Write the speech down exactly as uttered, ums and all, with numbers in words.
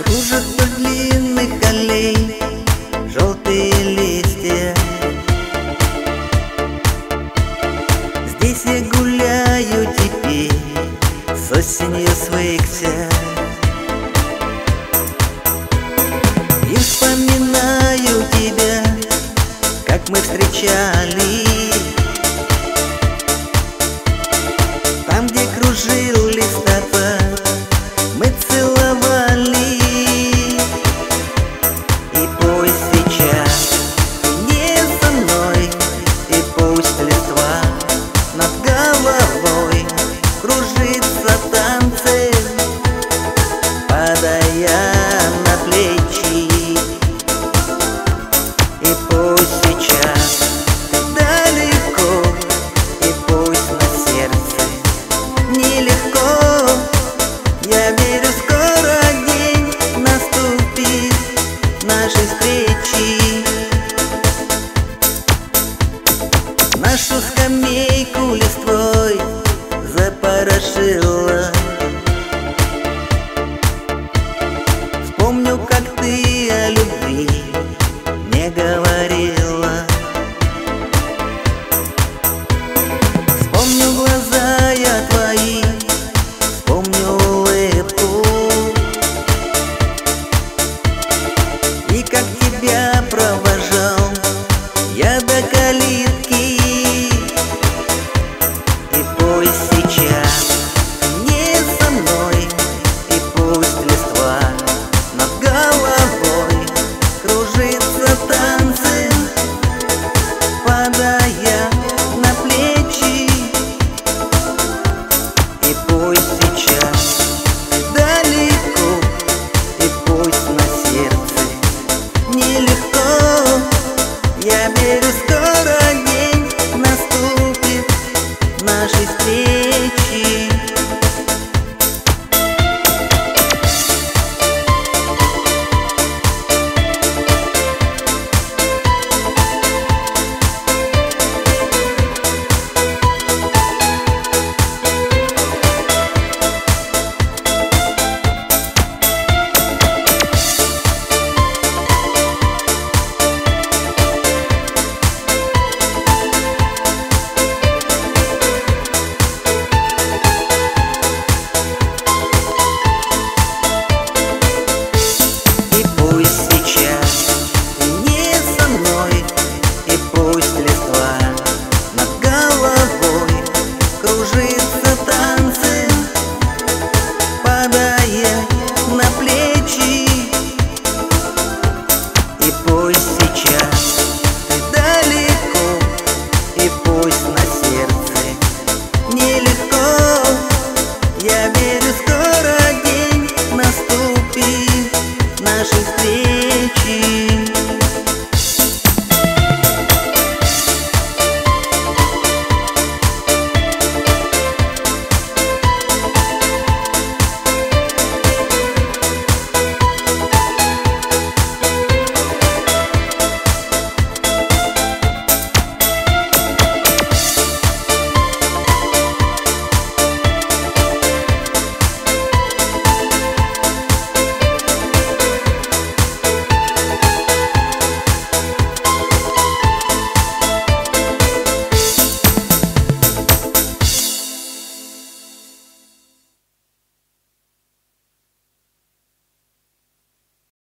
Кружат вдоль длинных аллей желтые листья. Здесь я гуляю теперь, с осенью свыкся, и вспоминаю тебя, как мы встречались, там, где кружил листопад, мы целовались. И пусть сейчас ты не со мной, и пусть листва над головой кружится танцем, падая на плечи. И пусть сейчас ты далеко, и пусть на сердце нелегко. Я верю, скоро день наступит нашей встречи. Нашу скамейку листвой запорошила